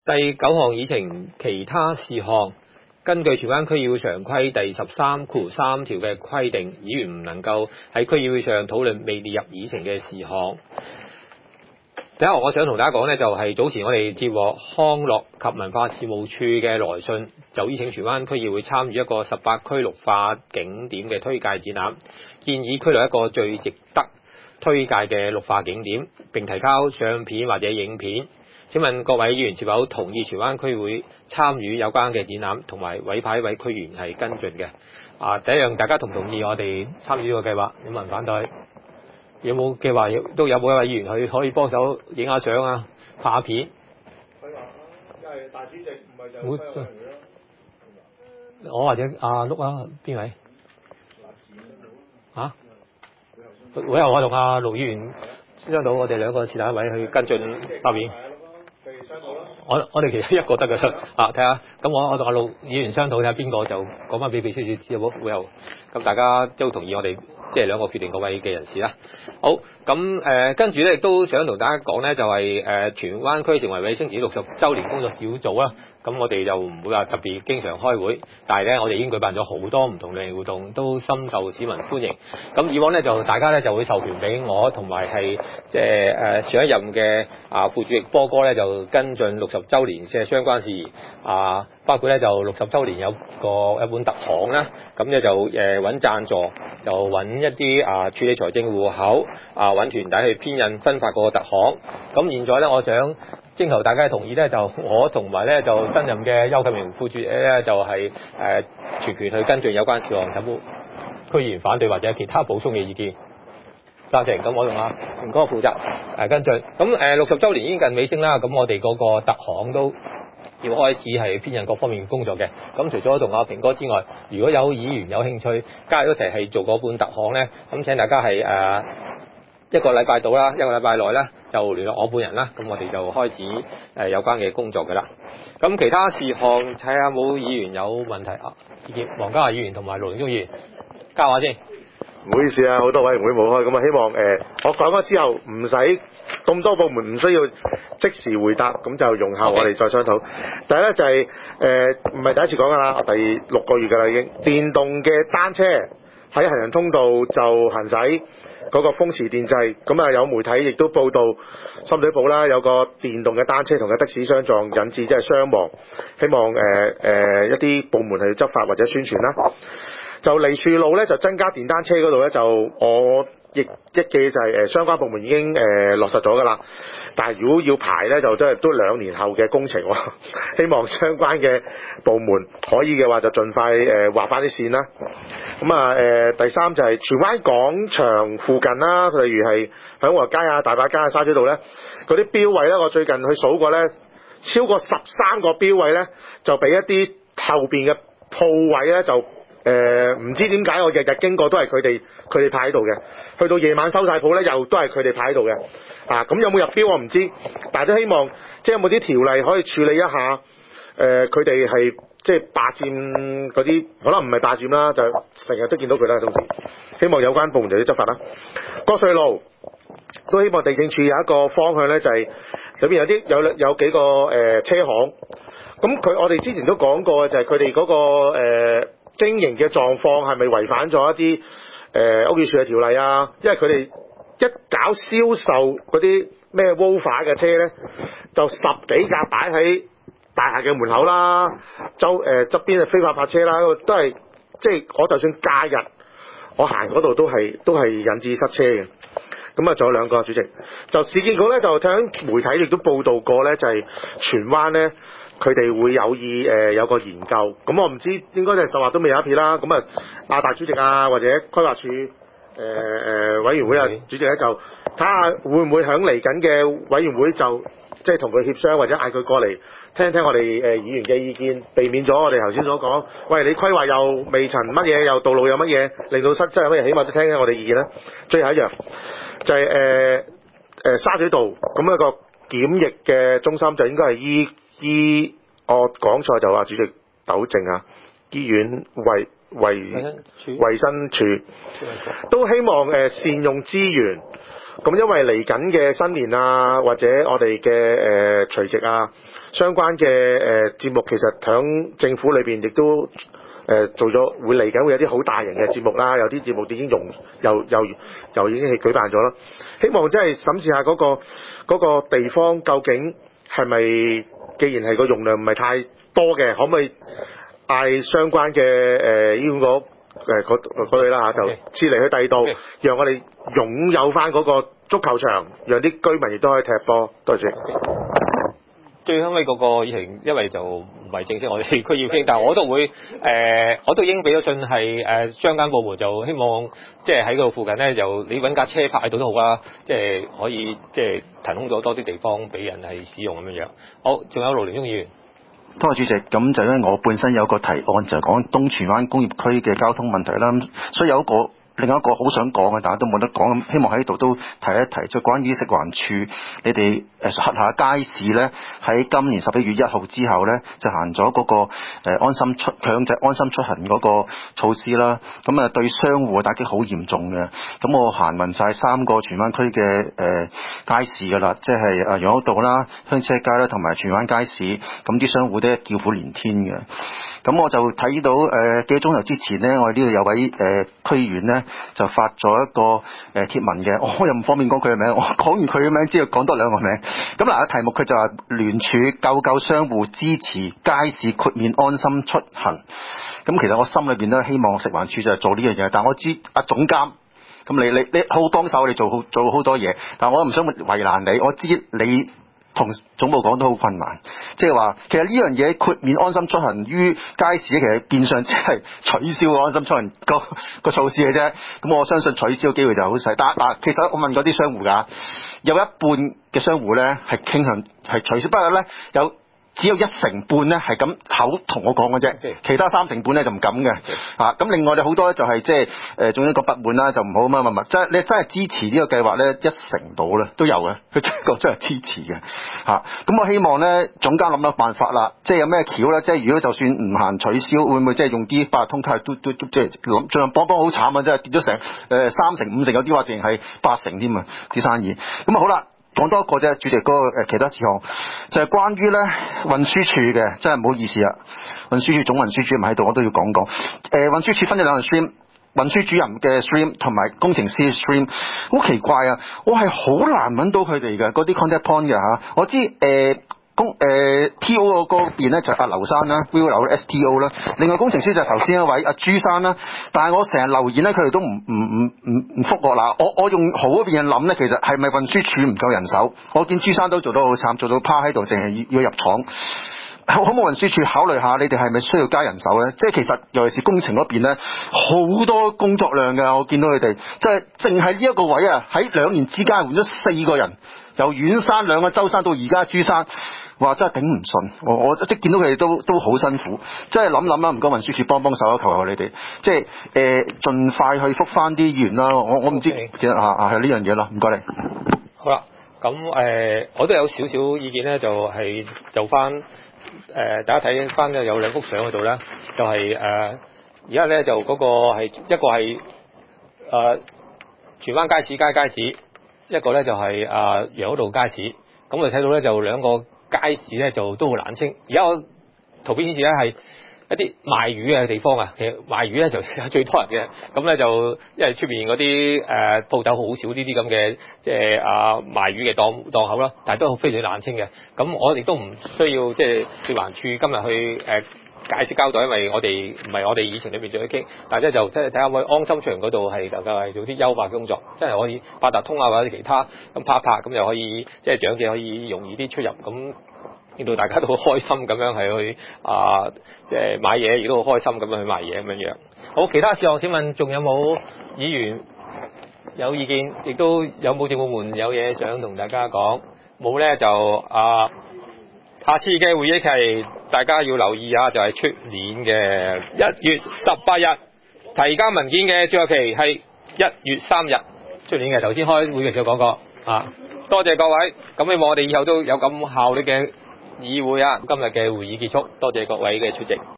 第9項議程其他事項，根據荃灣區議會常規第13(3) 條嘅規定，議員唔能夠喺區議會上討論未列入議程嘅事項。第一項我想同大家講呢，就係早前我哋接獲康樂及文化事務處嘅來信，就邀請荃灣區議會參與一個18區綠化景點嘅推介展覽，建議區內一個最值得推介嘅綠化景點，並提交相片或者影片。請問各位議員是否同意荃灣區會參與有關嘅展覽，同埋委派一位區員係跟進嘅？第一樣，大家同唔同意我哋參與呢個計劃？有冇人反對？有冇計劃都有冇一位議員去可以幫手影下相啊、拍下片？ 佢話因為大主席唔係就規劃委員會咯。 我或者阿碌啊，邊位？會後我同阿盧議員商討，我哋兩個是但一位去跟進拍片。我哋其實一個得㗎啦，睇下，咁我同阿陸議員商討睇下邊個就講翻俾秘書處知好冇？會後咁大家都同意我哋即係兩個決定嗰位嘅人士啦。好，咁跟住咧亦都想同大家講咧，就係荃灣區成為衛星城市60週年工作小組啦。咁我哋就唔會話特別經常開會，但係咧我哋已經舉辦咗好多唔同類型活動，都深受市民歡迎。咁以往咧就大家咧就會授權俾我同埋係即係上一任嘅副主席波哥咧就跟進60週年嘅相關事宜包括咧就60週年有一本特行啦，咁咧就揾贊助，就揾一啲處理財政戶口揾團體去編印分發個特行。咁現在咧我想徵求大家嘅同意咧，就我同埋咧就新任嘅邱啟明副主席咧就係全權去跟進有關事項，有冇區議員反對或者其他補充嘅意見？贊成。咁我同阿明哥負責跟進。咁60週年已經近尾聲啦，咁我哋嗰個特行都要開始係編印各方面工作嘅。咁除咗同阿平哥之外，如果有議員有興趣加入一齊係做嗰本特行咧，咁請大家係一個禮拜到啦，一個禮拜內咧就聯絡我本人啦，咁我哋就開始有關嘅工作嘅啦。咁其他事項睇下冇議員有問題意見，黃家華議員同埋盧榮忠議員交下先。 唔好意思啊，好多委員會冇開，咁希望我講咗之後唔使咁多部門唔需要即時回答，咁就容後我哋再商討。第一咧就係唔係第一次講㗎啦，第6個月㗎啦已經，電動嘅單車喺行人通道就行駛嗰個風馳電掣，咁有媒體亦都報道深水埗啦有個電動嘅單車同嘅的士相撞，引致即係傷亡，希望一啲部門去執法或者宣傳啦。就梨樹路咧就增加電單車嗰度咧，就我亦一記就係相關部門已經落實咗㗎啦。但係如果要排咧，就真係都2年後嘅工程喎。希望相關嘅部門可以嘅話，就盡快畫翻啲線啦。咁第三就係荃灣廣場附近啦，例如係響和街大把街沙咀道咧，嗰啲標位咧，我最近去數過咧，超過13個標位咧，就俾一啲後邊嘅鋪位咧就。唔知點解我日日經過都係佢哋派喺度嘅，去到夜晚收晒鋪咧又都係佢哋派喺度嘅。咁有冇入標我唔知，但係都希望即係有冇啲條例可以處理一下。佢哋係即係霸佔嗰啲，可能唔係霸佔啦，就成日都見到佢啦。到時希望有關部門就要執法啦。國稅路都希望地政處有一個方向咧，就係裏邊有幾個車行。咁我哋之前都講過嘅就係佢哋嗰個經營嘅狀況係咪違反咗一啲屋宇署嘅條例啊？因為佢哋一搞銷售嗰啲咩 Woofer 嘅車咧，就10幾架擺喺大廈嘅門口啦，側邊係非法泊車啦，都係即係我就算假日我行嗰度都係引致塞車嘅。咁仲有2個主席，就市建局咧就聽媒體亦都報道過咧，就係荃灣咧。佢哋會有意有個研究，咁我唔知應該就10劃都未有一撇啦。咁大主席或者規劃署委員會主席咧就睇下會唔會響嚟緊嘅委員會就即係同佢協商，或者嗌佢過嚟聽聽我哋議員嘅意見，避免咗我哋頭先所講，喂，你規劃又未曾乜嘢，又道路有乜嘢，令到塞有乜嘢，起碼都聽聽我哋意見啦。最後一樣就係沙咀道咁一個檢疫嘅中心就應該係我講錯就話主席糾正醫院衛生署都希望善用資源咁因為嚟緊嘅新年啊，或者我哋嘅除夕啊，相關嘅節目，其實響政府裏邊亦都做咗，會嚟緊會有啲好大型嘅節目啦，有啲節目已經又已經係舉辦咗啦。希望真係審視下嗰個地方究竟係咪，既然係個容量唔係太多嘅，可唔可以嗌相關嘅醫管局嗰類啦嚇，就撤離去第二度，讓我哋擁有翻嗰個足球場，讓啲居民亦都可以踢波。多謝。 最後尾嗰個議程，因為就唔係正式我哋區議會，但係我都會我都已經俾咗信係相關部門，就希望即係喺嗰度附近咧，就你揾架車泊喺度都好啦，即係可以即係騰空咗多啲地方俾人係使用咁樣樣。好，仲有盧寧忠議員。 多謝主席，咁就因為我本身有個提案就係講東荃灣工業區嘅交通問題啦，所以另一個好想講嘅，大家都冇得講，咁希望喺度都提一提，就關於食環署，你哋轄下街市咧，喺今年11月1號之後咧，就行咗嗰個強制安心出行嗰個措施啦。咁啊對商戶打擊好嚴重嘅。咁我行勻晒3個荃灣區嘅街市噶啦，即係楊屋道啦、香車街啦同埋荃灣街市，咁啲商戶都叫苦連天嘅。咁我就睇到幾個鐘頭之前咧，我哋呢度有位區議員咧就發咗一個貼文嘅，我又唔方便講佢嘅名，我講完佢嘅名之後講多2個名。咁嗱，題目佢就話聯署救商戶支持街市豁免安心出行。咁其實我心裏邊都希望食環署就係做呢樣嘢，但我知總監咁你好幫手，你做好多嘢，但我唔想為難你，我知你同總部講都好困難，即係話其實呢樣嘢豁免安心出行於街市咧，其實變相即係取消安心出行個措施嘅啫。咁我相信取消嘅機會就好細。但其實我問嗰啲商戶㗎，有一半嘅商戶咧係傾向係取消，不過咧只有1成半咧係咁口同我講嘅啫，其他3成半咧就唔敢嘅。咁另外好多就係即係仲有一個不滿啦，就唔好乜，即係你真係支持呢個計劃咧，1成到咧都有嘅，佢真係支持嘅。咁我希望咧總監諗到辦法啦，即係有咩橋咧，即係如果就算唔行取消，會唔會即係用啲八達通卡嘟即係諗盡量幫好慘啊！真係跌咗成3成5成，有啲話定係8成添啊啲生意。咁好啦。講多一個啫，主席嗰個其他事項就係關於咧運輸署嘅，真係唔好意思啊！運輸署總運輸主任喺度，我都要講講。運輸署分咗2個 stream， 運輸主任嘅 stream 同埋工程師嘅 stream， 好奇怪啊！我係好難揾到佢哋嘅嗰啲 contact point 嘅嚇。我知T.O. 嗰邊咧就係劉生啦 ，Will 劉 S.T.O. 啦。另外工程師就係頭先一位朱生啦。但係我成日留言咧，佢哋都唔覆我啦。我用好嗰邊諗咧，其實係咪運輸署唔夠人手？我見朱生都做得好慘，做到趴喺度，淨係要入廠。可唔可以運輸署考慮下，你哋係咪需要加人手咧？即係其實尤其是工程嗰邊咧，好多工作量㗎。我見到佢哋即係淨係呢一個位啊，喺2年之間換咗4個人，由阮生2個周生到而家朱生。哇！真係頂唔順，我即係見到佢哋都好辛苦，即係諗啦，唔該運輸署幫手啊，求求你哋，即係盡快去覆翻啲議員啦。我唔知其實係呢樣嘢咯，唔該你。 好啦，咁我都有少少意見咧，就翻大家睇翻有2幅相喺度咧，就係而家咧就嗰個係一個係荃灣街市，一個咧就係楊屋道街市。咁我哋睇到咧就2個街市咧就都好難清，而家我圖片顯示咧係一啲賣魚嘅地方啊，其實賣魚咧就最多人嘅，咁咧就因為出面嗰啲鋪頭好少呢啲咁嘅即係賣魚嘅檔口啦，但係都非常之難清嘅。咁我哋都唔需要即係食環署今日去解釋交代，因為我哋唔係我哋議程裏邊再去傾，但係就即係睇下可以安心出行嗰度係能夠係做啲優化工作，真係可以八達通啊或者其他咁拍咁又可以即係長者可以容易啲出入，咁令到大家都好開心咁樣係去即係買嘢，亦都好開心咁樣去賣嘢咁樣。好，其他事項請問仲有冇議員有意見，亦都有冇政府門有嘢想同大家講？冇咧就下次嘅會議期，大家要留意下，就係出年嘅1月18日提交文件嘅最後期係1月3日，出年嘅頭先開會嘅時候講過多謝各位，咁希望我哋以後都有咁效率嘅議會啊！今日嘅會議結束，多謝各位嘅出席。